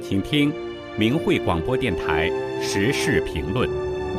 请听明慧广播电台时事评论。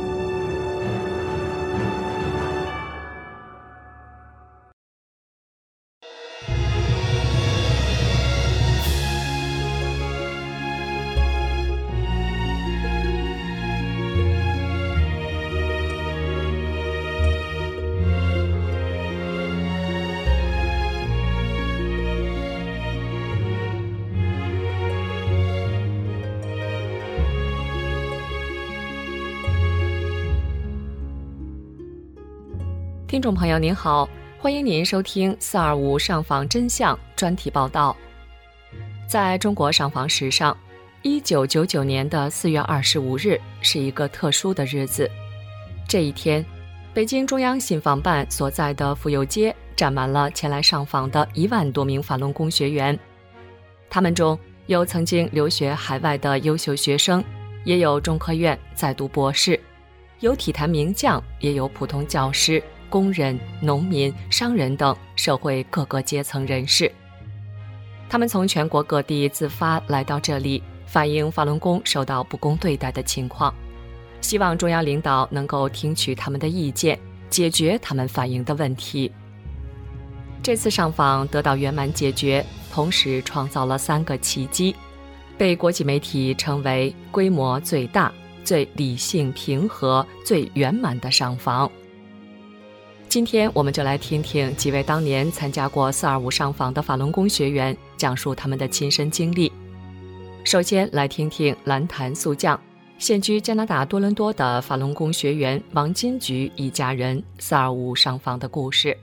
听众朋友您好，欢迎您收听425上访真相专题报道。在中国上访史上，1999年的4月25日是一个特殊的日子。这一天，北京中央信访办所在的妇幼街站满了前来上访的1万多名法轮功学员，他们中有曾经留学海外的优秀学生，也有中科院在读博士，有体坛名将，也有普通教师、工人、农民、商人等社会各个阶层人士。他们从全国各地自发来到这里，反映法轮功受到不公对待的情况，希望中央领导能够听取他们的意见，解决他们反映的问题。这次上访得到圆满解决，同时创造了3个奇迹，被国际媒体称为规模最大、最理性平和、最圆满的上访。今天我们就来听听几位当年参加过425上访的法轮功学员讲述他们的亲身经历。首先来听听蓝坛速将，现居加拿大多伦多的法轮功学员王金菊一家人425上访的故事。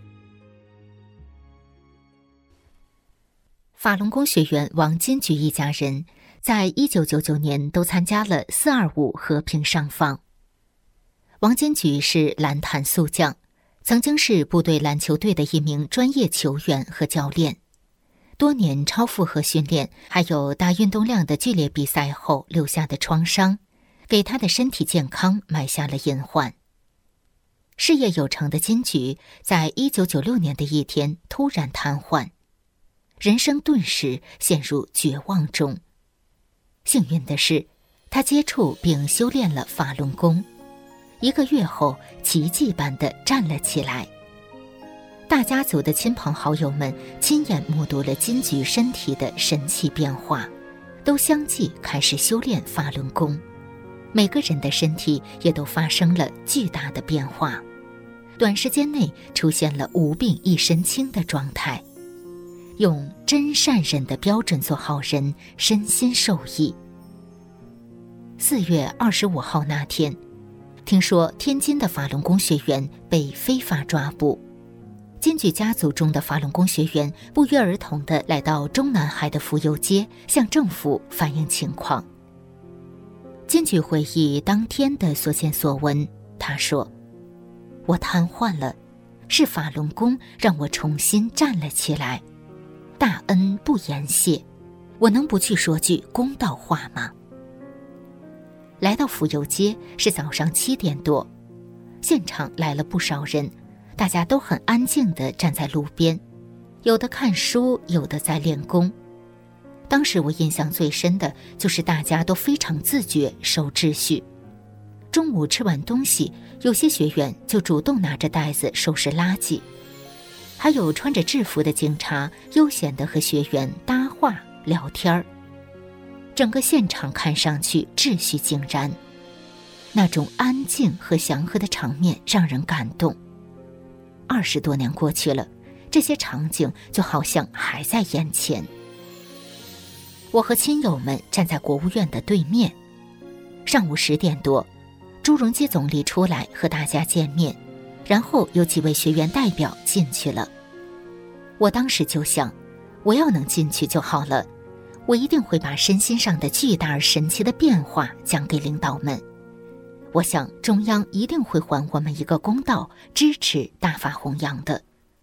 法轮功学员王金菊一家人在1999年都参加了425和平上访。王金菊是蓝坛速将，曾经是部队篮球队的一名专业球员和教练，多年超负荷训练，还有大运动量的剧烈比赛后留下的创伤，给他的身体健康埋下了隐患。事业有成的金菊，在1996年的一天突然瘫痪，人生顿时陷入绝望中。幸运的是，他接触并修炼了法轮功，1个月后奇迹般地站了起来。大家族的亲朋好友们亲眼目睹了金菊身体的神奇变化，都相继开始修炼法轮功，每个人的身体也都发生了巨大的变化，短时间内出现了无病一身轻的状态，用真善忍的标准做好人，身心受益。4月25号那天，听说天津的法轮功学员被非法抓捕，金菊家族中的法轮功学员不约而同地来到中南海的妇幼街，向政府反映情况。金菊回忆当天的所见所闻，他说：“我瘫痪了，是法轮功让我重新站了起来，大恩不言谢，我能不去说句公道话吗？”来到妇幼街是早上7点多，现场来了不少人，大家都很安静地站在路边，有的看书，有的在练功。当时我印象最深的就是大家都非常自觉，守秩序。中午吃完东西，有些学员就主动拿着袋子收拾垃圾，还有穿着制服的警察悠闲地和学员搭话聊天儿。整个现场看上去秩序井然，那种安静和祥和的场面让人感动。20多年过去了，这些场景就好像还在眼前。我和亲友们站在国务院的对面，上午10点多，朱镕基总理出来和大家见面，然后有几位学员代表进去了。我当时就想，我要能进去就好了，我一定会把身心上的巨大而神奇的变化讲给领导们。我想中央一定会还我们一个公道，支持大法弘扬的。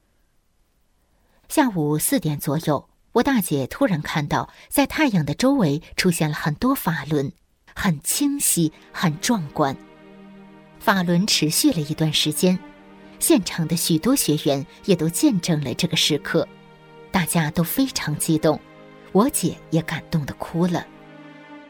下午4点左右，我大姐突然看到在太阳的周围出现了很多法轮，很清晰，很壮观。法轮持续了一段时间，现场的许多学员也都见证了这个时刻，大家都非常激动，我姐也感动地哭了。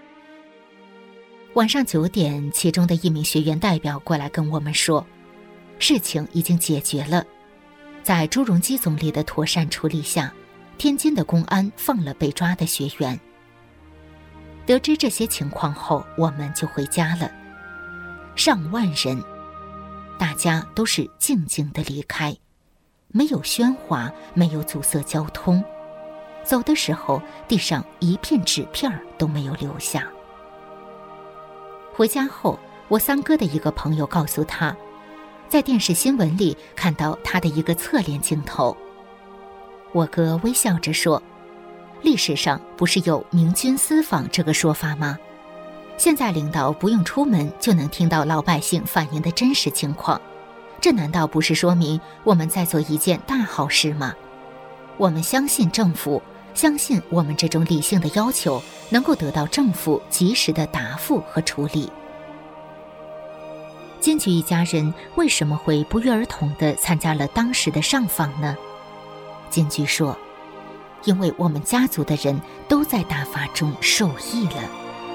晚上9点，其中的一名学员代表过来跟我们说，事情已经解决了，在朱镕基总理的妥善处理下，天津的公安放了被抓的学员。得知这些情况后，我们就回家了。上万人，大家都是静静地离开，没有喧哗，没有阻塞交通。走的时候，地上一片纸片都没有留下。回家后，我三哥的一个朋友告诉他，在电视新闻里看到他的一个侧脸镜头。我哥微笑着说，历史上不是有明君私访这个说法吗？现在领导不用出门就能听到老百姓反映的真实情况，这难道不是说明我们在做一件大好事吗？我们相信政府，相信我们这种理性的要求能够得到政府及时的答复和处理。金菊一家人为什么会不约而同地参加了当时的上访呢？金菊说，因为我们家族的人都在大法中受益了。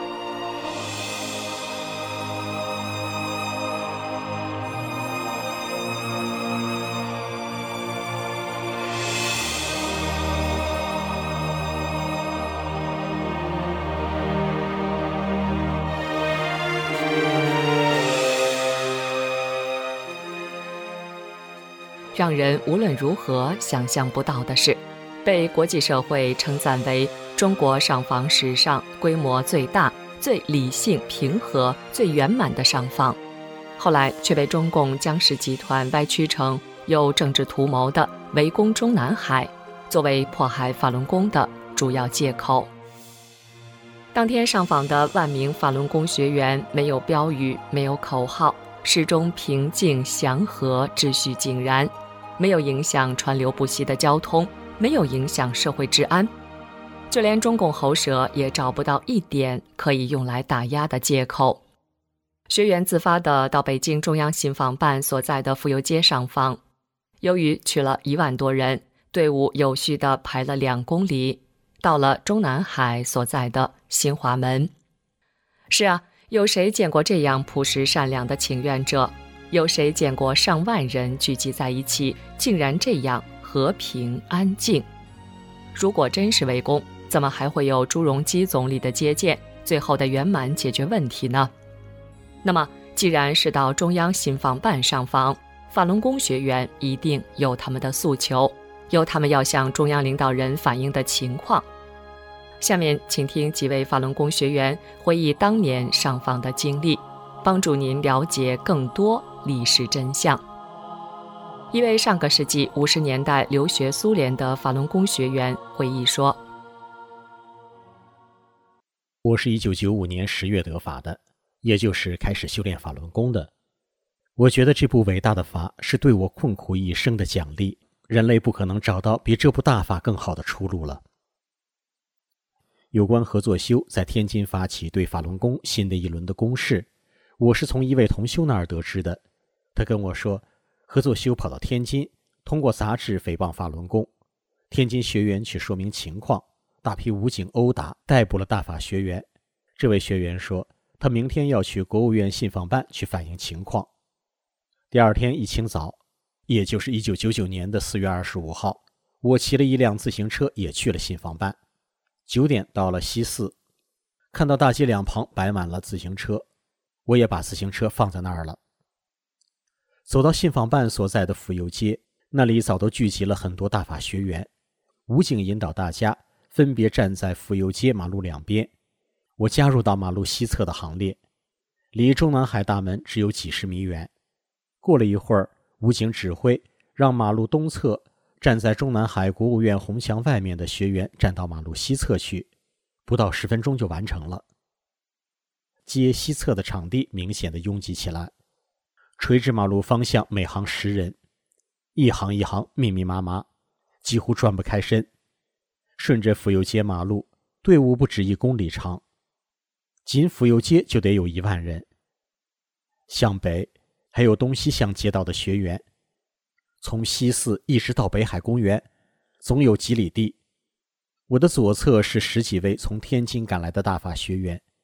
让人无论如何想象不到的是，被国际社会称赞为中国上访史上规模最大、最理性平和、最圆满的上访，后来却被中共江氏集团歪曲成有政治图谋的围攻中南海，作为迫害法轮功的主要借口。当天上访的万名法轮功学员没有标语，没有口号，始终平静祥和，秩序井然，没有影响川流不息的交通，没有影响社会治安，就连中共喉舌也找不到一点可以用来打压的借口。学员自发地到北京中央信访办所在的妇幼街上访，由于去了1万多人，队伍有序地排了2公里，到了中南海所在的新华门。是啊，有谁见过这样朴实善良的请愿者？有谁见过上万人聚集在一起，竟然这样和平安静？如果真是围攻，怎么还会有朱镕基总理的接见，最后的圆满解决问题呢？那么既然是到中央信访办上访，法轮功学员一定有他们的诉求，有他们要向中央领导人反映的情况。下面请听几位法轮功学员回忆当年上访的经历，帮助您了解更多历史真相。一位上个世纪50年代留学苏联的法轮功学员回忆说， 我是1995年10月得法的，也就是开始修炼法轮功的。我觉得这部伟大的法是对我困苦一生的奖励，人类不可能找到比这部大法更好的出路了。有关合作修在天津发起对法轮功新的一轮的攻势，我是从一位同修那儿得知的。他跟我说，合作修跑到天津，通过杂志诽谤法轮功，天津学员去说明情况，大批武警殴打逮捕了大法学员。这位学员说，他明天要去国务院信访办去反映情况。第二天一清早，也就是1999年的4月25号，我骑了一辆自行车也去了信访办。9点到了西四，看到大街两旁摆满了自行车，我也把自行车放在那儿了。走到信访办所在的妇幼街，那里早都聚集了很多大法学员，武警引导大家分别站在妇幼街马路两边，我加入到马路西侧的行列，离中南海大门只有几十米远。过了一会儿，武警指挥让马路东侧站在中南海国务院红墙外面的学员站到马路西侧去，不到10分钟就完成了。街西侧的场地明显的拥挤起来，垂直马路方向每行10人，一行一行密密麻麻，几乎转不开身。顺着妇幼街马路，队伍不止1公里长，仅妇幼街就得有1万人。向北还有东西向街道的学员，从西四一直到北海公园，总有几里地。我的左侧是10几位从天津赶来的大法学员，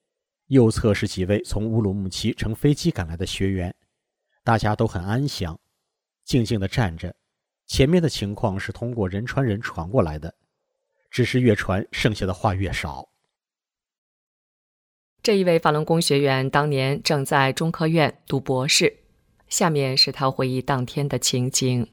右侧是几位从乌鲁木齐乘飞机赶来的学员，大家都很安详，静静地站着。前面的情况是通过人传人传过来的，只是越传剩下的话越少。 这一位法轮功学员当年正在中科院读博士，下面是他回忆当天的情景。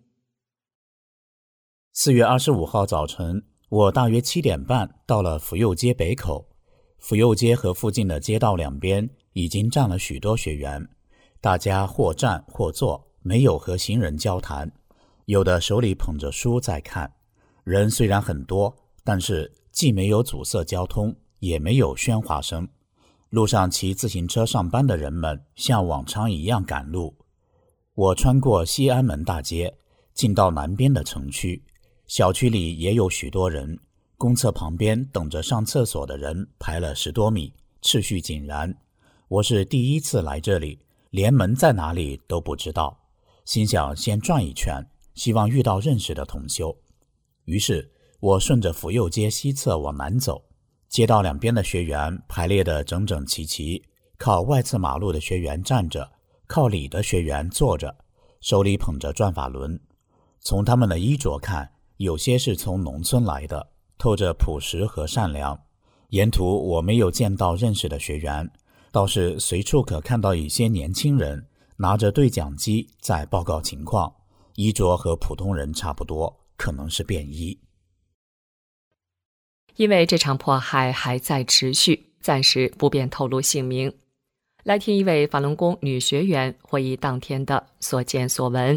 4月25号早晨，我大约7点半到了福佑街北口。福佑街和附近的街道两边已经站了许多学员，大家或站或坐，没有和行人交谈，有的手里捧着书在看。人虽然很多，但是既没有阻塞交通，也没有喧哗声。路上骑自行车上班的人们像往常一样赶路。我穿过西安门大街，进到南边的城区，小区里也有许多人，公厕旁边等着上厕所的人排了10多米，秩序井然。我是第一次来这里，连门在哪里都不知道，心想先转一圈，希望遇到认识的同修。于是我顺着福佑街西侧往南走，街道两边的学员排列得整整齐齐，靠外侧马路的学员站着，靠里的学员坐着，手里捧着转法轮。从他们的衣着看，有些是从农村来的，透着朴实和善良。沿途我没有见到认识的学员，倒是随处可看到一些年轻人拿着对讲机在报告情况，衣着和普通人差不多，可能是便衣。 因为这场迫害还在持续，暂时不便透露姓名。来听一位法轮功女学员回忆当天的所见所闻。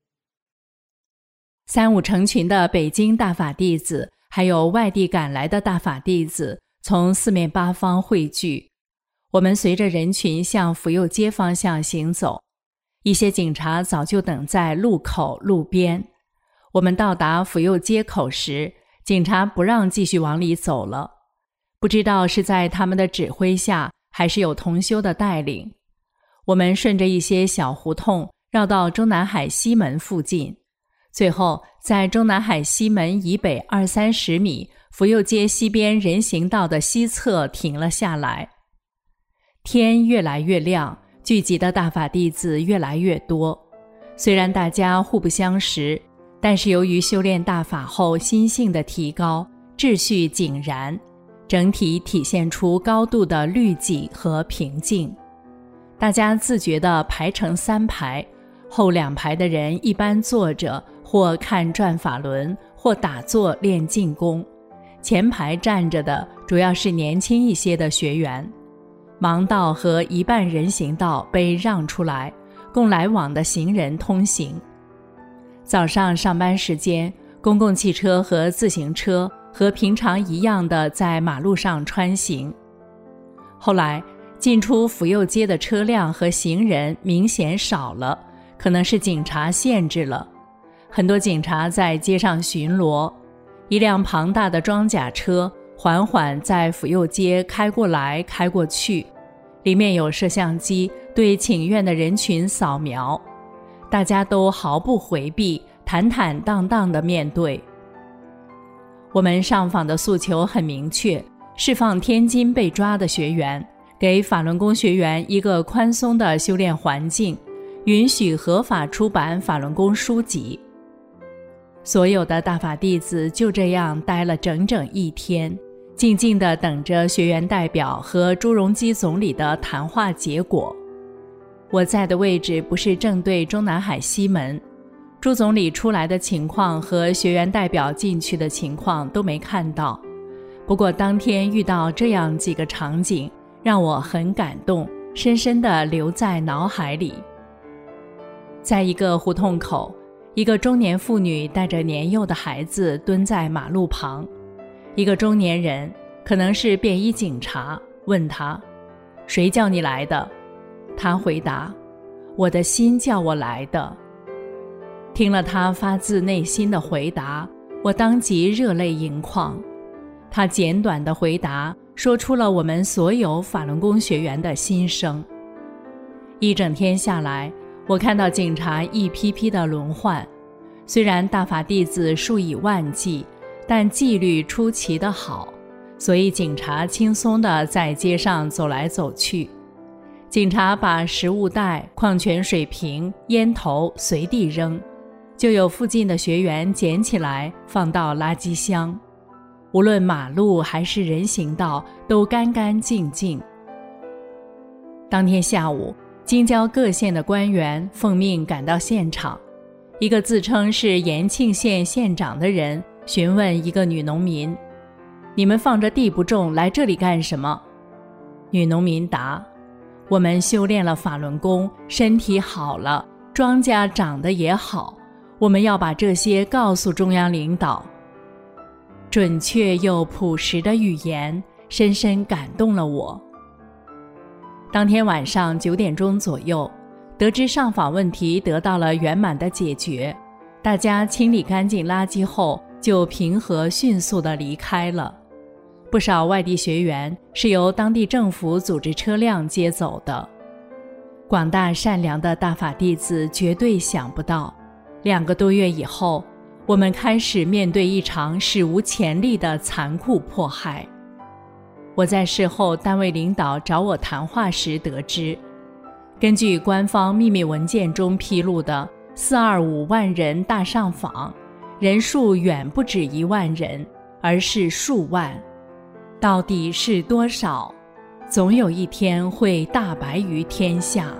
3、5成群的北京大法弟子，还有外地赶来的大法弟子，从四面八方汇聚。我们随着人群向福佑街方向行走，一些警察早就等在路口路边。我们到达福佑街口时，警察不让继续往里走了，不知道是在他们的指挥下，还是有同修的带领。我们顺着一些小胡同绕到中南海西门附近，最后在中南海西门以北20-30米福佑街西边人行道的西侧停了下来。天越来越亮，聚集的大法弟子越来越多。虽然大家互不相识，但是由于修炼大法后心性的提高，秩序井然，整体体现出高度的律己和平静。大家自觉地排成3排，后2排的人一般坐着或看转法轮，或打坐练静功。前排站着的主要是年轻一些的学员。盲道和一半人行道被让出来，供来往的行人通行。早上上班时间，公共汽车和自行车和平常一样的在马路上穿行。后来进出福佑街的车辆和行人明显少了，可能是警察限制了。很多警察在街上巡逻，一辆庞大的装甲车缓缓在福佑街开过来开过去，里面有摄像机对请愿的人群扫描，大家都毫不回避，坦坦荡荡地面对。我们上访的诉求很明确，释放天津被抓的学员，给法轮功学员一个宽松的修炼环境，允许合法出版法轮功书籍。所有的大法弟子就这样待了整整1天，静静地等着学员代表和朱镕基总理的谈话结果。我在的位置不是正对中南海西门，朱总理出来的情况和学员代表进去的情况都没看到。不过当天遇到这样几个场景，让我很感动，深深地留在脑海里。在一个胡同口，一个中年妇女带着年幼的孩子蹲在马路旁，一个中年人，可能是便衣警察，问他：谁叫你来的？他回答：我的心叫我来的。听了他发自内心的回答，我当即热泪盈眶。他简短的回答说出了我们所有法轮功学员的心声。一整天下来，我看到警察一批批的轮换，虽然大法弟子数以万计，但纪律出奇的好， 所以警察轻松地在街上走来走去。警察把食物袋、矿泉水瓶、烟头随地扔，就有附近的学员捡起来放到垃圾箱。无论马路还是人行道都干干净净。当天下午，京郊各县的官员奉命赶到现场。一个自称是延庆县县长的人询问一个女农民：“你们放着地不种来这里干什么？”女农民答：“我们修炼了法轮功，身体好了，庄稼长得也好，我们要把这些告诉中央领导。”准确又朴实的语言深深感动了我。当天晚上9点钟左右，得知上访问题得到了圆满的解决，大家清理干净垃圾后就平和迅速地离开了。不少外地学员是由当地政府组织车辆接走的。广大善良的大法弟子绝对想不到，2个多月以后，我们开始面对一场史无前例的残酷迫害。我在事后单位领导找我谈话时得知，根据官方秘密文件中披露的425万人大上访，人数远不止1万人，而是数万。到底是多少？总有一天会大白于天下。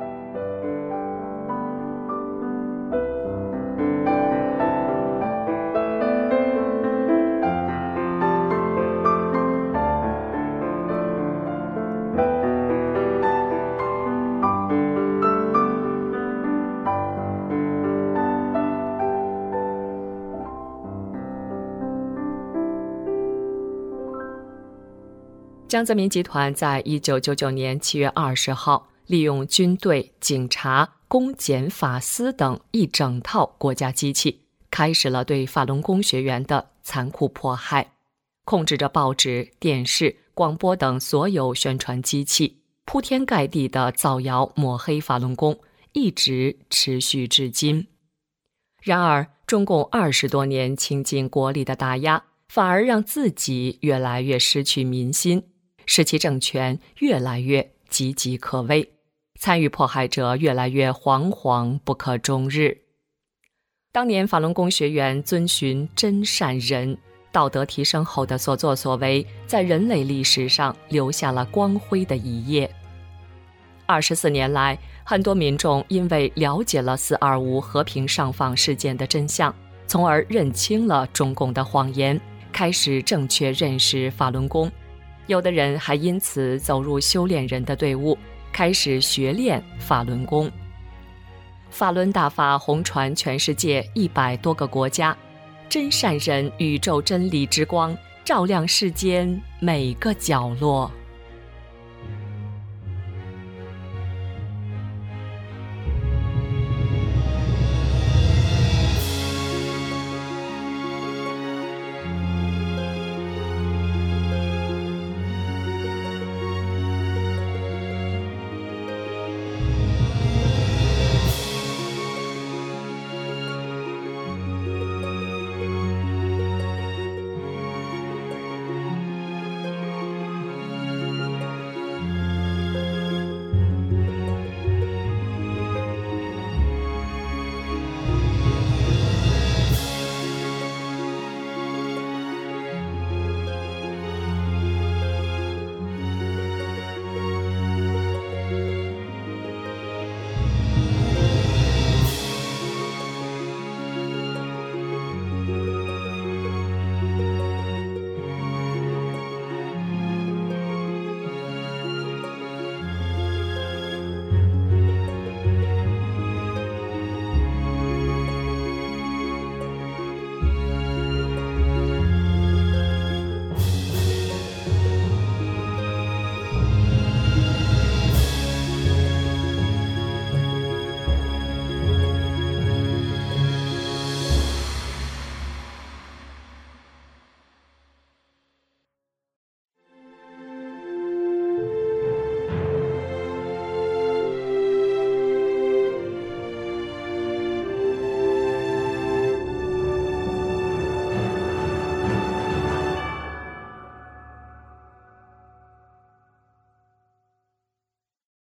江泽民集团在1999年7月20号利用军队、警察、公检法司等一整套国家机器，开始了对法轮功学员的残酷迫害，控制着报纸、电视、广播等所有宣传机器，铺天盖地的造谣抹黑法轮功，一直持续至今。然而，中共20多年倾尽国力的打压，反而让自己越来越失去民心，使其政权越来越岌岌可危，参与迫害者越来越惶惶不可终日。当年法轮功学员遵循真善人，道德提升后的所作所为，在人类历史上留下了光辉的一页。24年来，很多民众因为了解了425和平上访事件的真相，从而认清了中共的谎言，开始正确认识法轮功。有的人还因此走入修炼人的队伍，开始学练法轮功。法轮大法红传全世界100多个国家，真善人宇宙真理之光照亮世间每个角落。